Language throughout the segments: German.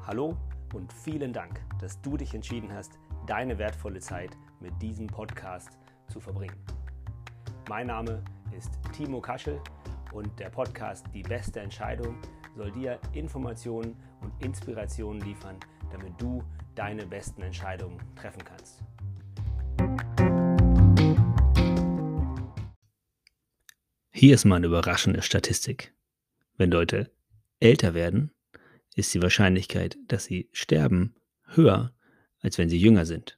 Hallo und vielen Dank, dass du dich entschieden hast, deine wertvolle Zeit mit diesem Podcast zu verbringen. Mein Name ist Timo Kaschel und der Podcast Die beste Entscheidung soll dir Informationen und Inspirationen liefern, damit du deine besten Entscheidungen treffen kannst. Hier ist mal eine überraschende Statistik. Wenn Leute älter werden, ist die Wahrscheinlichkeit, dass sie sterben, höher, als wenn sie jünger sind.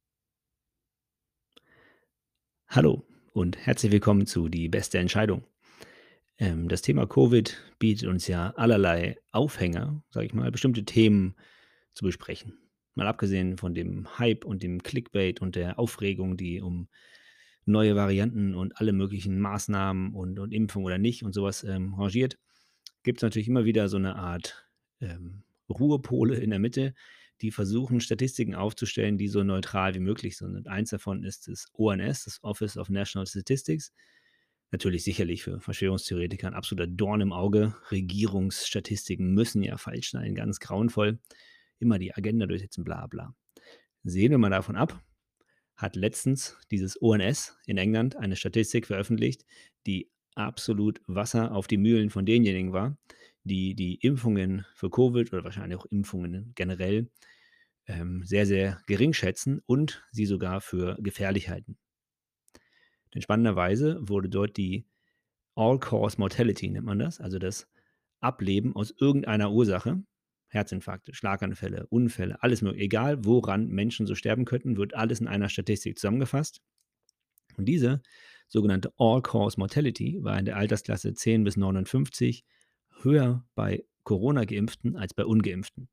Hallo und herzlich willkommen zu Die beste Entscheidung. Das Thema Covid bietet uns ja allerlei Aufhänger, sage ich mal, bestimmte Themen zu besprechen. Mal abgesehen von dem Hype und dem Clickbait und der Aufregung, die um neue Varianten und alle möglichen Maßnahmen und Impfung oder nicht und sowas rangiert, gibt es natürlich immer wieder so eine Art Ruhepole in der Mitte, die versuchen, Statistiken aufzustellen, die so neutral wie möglich sind. Und eins davon ist das ONS, das Office of National Statistics. Natürlich sicherlich für Verschwörungstheoretiker ein absoluter Dorn im Auge. Regierungsstatistiken müssen ja falsch sein, ganz grauenvoll. Immer die Agenda durchsetzen, bla bla. Sehen wir mal davon ab, hat letztens dieses ONS in England eine Statistik veröffentlicht, die absolut Wasser auf die Mühlen von denjenigen war, die die Impfungen für Covid oder wahrscheinlich auch Impfungen generell sehr, sehr gering schätzen und sie sogar für gefährlich halten. Denn spannenderweise wurde dort die All-Cause Mortality, nennt man das, also das Ableben aus irgendeiner Ursache, Herzinfarkte, Schlaganfälle, Unfälle, alles mögliche, egal woran Menschen so sterben könnten, wird alles in einer Statistik zusammengefasst. Und diese sogenannte All-Cause Mortality war in der Altersklasse 10 bis 59 höher bei Corona-Geimpften als bei Ungeimpften.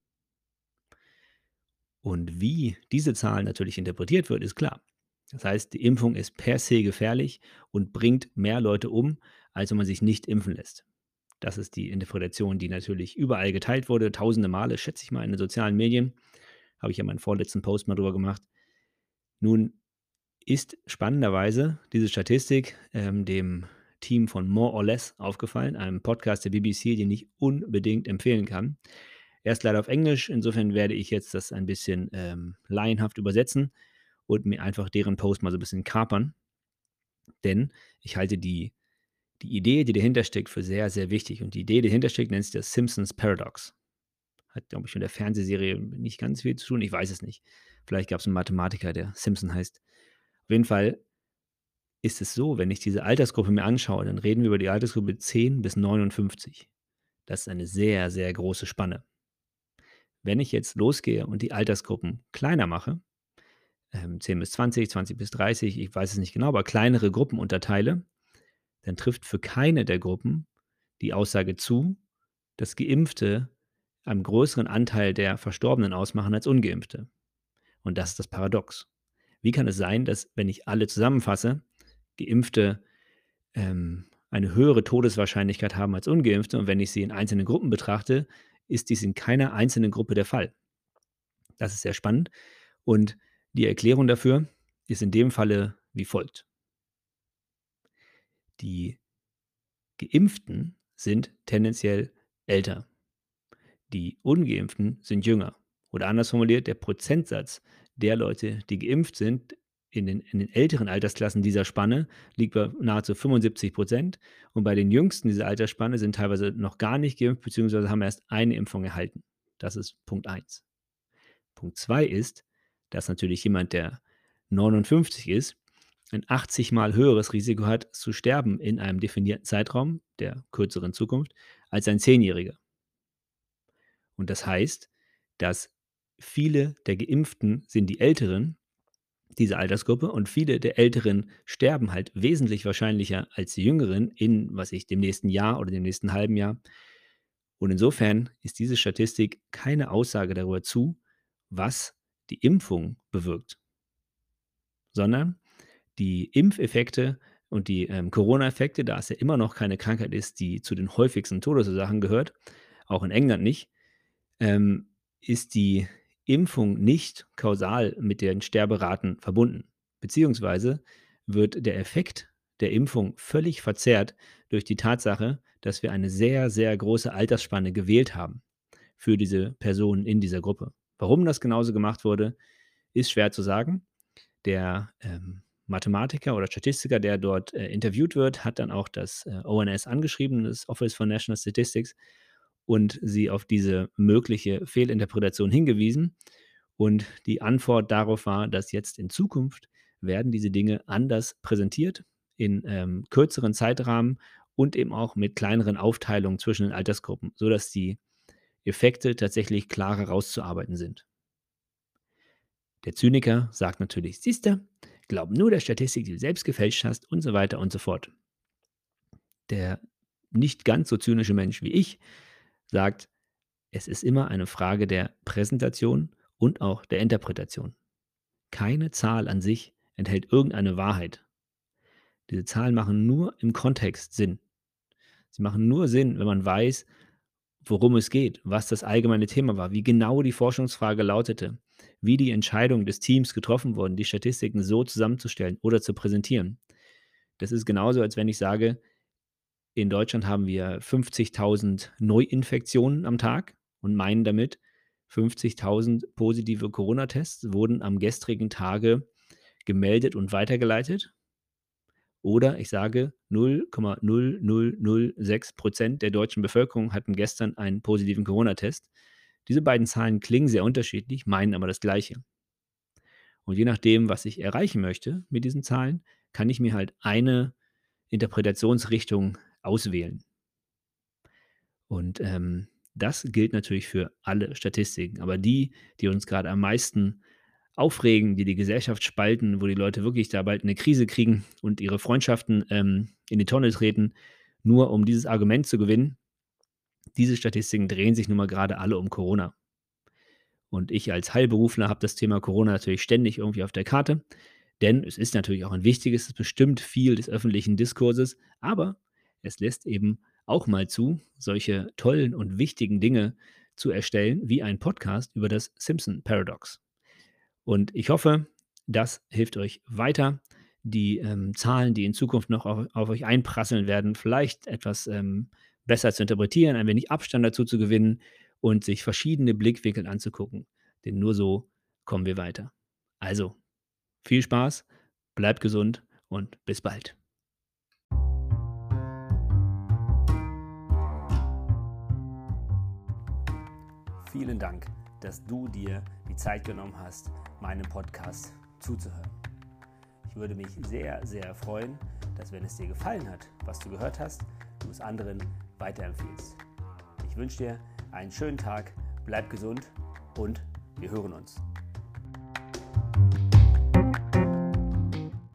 Und wie diese Zahl natürlich interpretiert wird, ist klar. Das heißt, die Impfung ist per se gefährlich und bringt mehr Leute um, als wenn man sich nicht impfen lässt. Das ist die Interpretation, die natürlich überall geteilt wurde, tausende Male, schätze ich mal, in den sozialen Medien. Habe ich ja meinen vorletzten Post mal drüber gemacht. Nun ist spannenderweise diese Statistik dem Team von More or Less aufgefallen, einem Podcast der BBC, den ich unbedingt empfehlen kann. Er ist leider auf Englisch, insofern werde ich jetzt das ein bisschen laienhaft übersetzen und mir einfach deren Post mal so ein bisschen kapern. Denn ich halte die Idee, die dahinter steckt, für sehr, sehr wichtig. Und die Idee, die dahinter steckt, nennt sich das Simpsons Paradox. Hat, glaube ich, mit der Fernsehserie nicht ganz viel zu tun, ich weiß es nicht. Vielleicht gab es einen Mathematiker, der Simpson heißt. Auf jeden Fall ist es so, wenn ich diese Altersgruppe mir anschaue, dann reden wir über die Altersgruppe 10 bis 59. Das ist eine sehr, sehr große Spanne. Wenn ich jetzt losgehe und die Altersgruppen kleiner mache, 10 bis 20, 20 bis 30, ich weiß es nicht genau, aber kleinere Gruppen unterteile, dann trifft für keine der Gruppen die Aussage zu, dass Geimpfte einen größeren Anteil der Verstorbenen ausmachen als Ungeimpfte. Und das ist das Paradox. Wie kann es sein, dass, wenn ich alle zusammenfasse, Geimpfte eine höhere Todeswahrscheinlichkeit haben als Ungeimpfte und wenn ich sie in einzelnen Gruppen betrachte, ist dies in keiner einzelnen Gruppe der Fall. Das ist sehr spannend und die Erklärung dafür ist in dem Falle wie folgt. Die Geimpften sind tendenziell älter. Die Ungeimpften sind jünger. Oder anders formuliert, der Prozentsatz der Leute, die geimpft sind, in den älteren Altersklassen dieser Spanne liegt bei nahezu 75% und bei den Jüngsten dieser Altersspanne sind teilweise noch gar nicht geimpft, beziehungsweise haben erst eine Impfung erhalten. Das ist Punkt 1. Punkt 2 ist, dass natürlich jemand, der 59 ist, ein 80 mal höheres Risiko hat, zu sterben in einem definierten Zeitraum der kürzeren Zukunft, als ein 10-Jähriger. Und das heißt, dass viele der Geimpften sind die Älteren dieser Altersgruppe und viele der Älteren sterben halt wesentlich wahrscheinlicher als die Jüngeren in, was ich, dem nächsten Jahr oder dem nächsten halben Jahr. Und insofern ist diese Statistik keine Aussage darüber zu, was die Impfung bewirkt, sondern die Impfeffekte und die Corona-Effekte, da es ja immer noch keine Krankheit ist, die zu den häufigsten Todesursachen gehört, auch in England nicht, ist die Impfung nicht kausal mit den Sterberaten verbunden. Beziehungsweise wird der Effekt der Impfung völlig verzerrt durch die Tatsache, dass wir eine sehr, sehr große Altersspanne gewählt haben. für diese Personen in dieser Gruppe. Warum das genauso gemacht wurde, ist schwer zu sagen. Der Mathematiker oder Statistiker, der dort interviewt wird, hat dann auch das ONS angeschrieben, das Office for National Statistics, und sie auf diese mögliche Fehlinterpretation hingewiesen. Und die Antwort darauf war, dass jetzt in Zukunft werden diese Dinge anders präsentiert, in kürzeren Zeitrahmen und eben auch mit kleineren Aufteilungen zwischen den Altersgruppen, sodass die Effekte tatsächlich klar herauszuarbeiten sind. Der Zyniker sagt natürlich: „Siehste, glaub nur der Statistik, die du selbst gefälscht hast“ und so weiter und so fort. Der nicht ganz so zynische Mensch wie ich sagt: „Es ist immer eine Frage der Präsentation und auch der Interpretation. Keine Zahl an sich enthält irgendeine Wahrheit. Diese Zahlen machen nur im Kontext Sinn. Sie machen nur Sinn, wenn man weiß, worum es geht, was das allgemeine Thema war, wie genau die Forschungsfrage lautete, wie die Entscheidung des Teams getroffen wurden, die Statistiken so zusammenzustellen oder zu präsentieren. Das ist genauso, als wenn ich sage, in Deutschland haben wir 50.000 Neuinfektionen am Tag und meinen damit, 50.000 positive Corona-Tests wurden am gestrigen Tage gemeldet und weitergeleitet. Oder ich sage, 0,0006% der deutschen Bevölkerung hatten gestern einen positiven Corona-Test. Diese beiden Zahlen klingen sehr unterschiedlich, meinen aber das Gleiche. Und je nachdem, was ich erreichen möchte mit diesen Zahlen, kann ich mir halt eine Interpretationsrichtung auswählen. Und das gilt natürlich für alle Statistiken. Aber die, die uns gerade am meisten aufregen, die die Gesellschaft spalten, wo die Leute wirklich da bald eine Krise kriegen und ihre Freundschaften in die Tonne treten, nur um dieses Argument zu gewinnen, diese Statistiken drehen sich nun mal gerade alle um Corona. Und ich als Heilberufler habe das Thema Corona natürlich ständig irgendwie auf der Karte, denn es ist natürlich auch ein wichtiges, es bestimmt viel des öffentlichen Diskurses, aber es lässt eben auch mal zu, solche tollen und wichtigen Dinge zu erstellen, wie ein Podcast über das Simpson-Paradox. Und ich hoffe, das hilft euch weiter, die Zahlen, die in Zukunft noch auf euch einprasseln werden, vielleicht etwas besser zu interpretieren, ein wenig Abstand dazu zu gewinnen und sich verschiedene Blickwinkel anzugucken. Denn nur so kommen wir weiter. Also, viel Spaß, bleibt gesund und bis bald. Vielen Dank, dass du dir die Zeit genommen hast, meinem Podcast zuzuhören. Ich würde mich sehr, sehr freuen, dass, wenn es dir gefallen hat, was du gehört hast, du es anderen weiterempfiehlst. Ich wünsche dir einen schönen Tag, bleib gesund und wir hören uns.